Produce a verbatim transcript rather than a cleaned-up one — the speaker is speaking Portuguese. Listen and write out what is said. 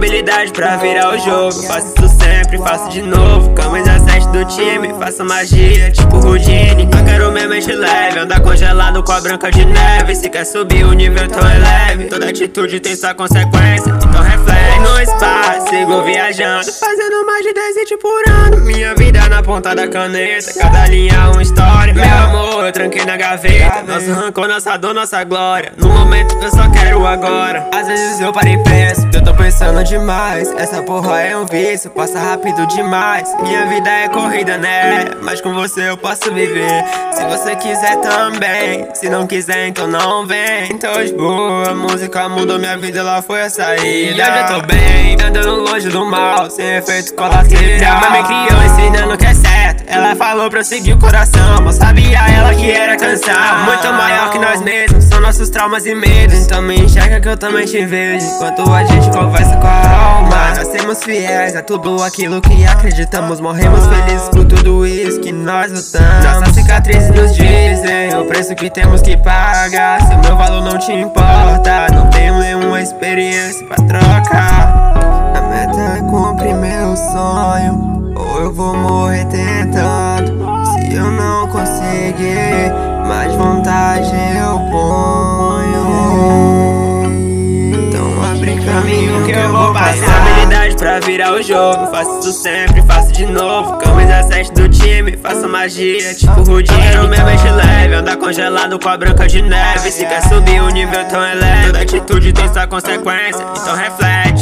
habilidade pra virar o jogo. Faço isso sempre, faço de novo. Camisa sete do time, faço magia tipo Houdini. Eu quero minha mente leve, andar congelado com a branca de neve. Se quer subir o nível, então é leve. Toda atitude tem sua consequência, então reflete. No espaço, sigo viajando, fazendo mais de dez hits por ano. Minha vida na ponta da caneta, cada linha uma história. Meu amor, eu tranquei na gaveta. Nosso rancor, nossa dor, nossa glória. No momento eu só quero o agora. Às vezes eu paro e penso que eu tô pensando demais. Essa porra é um vício, passa rápido demais. Minha vida é corrida, né? Mas com você eu posso viver. Se você quiser também, se não quiser então não vem. Então de boa, a música mudou minha vida, ela foi a saída. E hoje eu tô bem, andando longe do mal, sem efeito colateral. Mãe me criou ensinando que é certo, ela falou pra eu seguir o coração, mas sabia ela que era canção. Muito maior que nós mesmos, são nossos traumas e medos. Então me enxerga que eu também te vejo, enquanto a gente conversa com a alma. Nós sermos fiéis a tudo aquilo que acreditamos, morremos felizes por tudo isso que nós lutamos. Nossas cicatrizes nos dizem o preço que temos que pagar. Se o meu valor não te importa, não tenho nenhuma experiência pra trocar. A meta é cumprir meu sonho, ou eu vou morrer tentando. Se eu não conseguir, mais vontade eu ponho. Então abre caminho que eu vou passar. Tenho habilidade pra virar o jogo, faço isso sempre, faço de novo. Camisa sete do time, faço magia tipo Houdini. Quero minha mente leve, andar congelado com a branca de neve. Se quer subir o nível, então é leve. Toda atitude tem sua consequência, então reflete.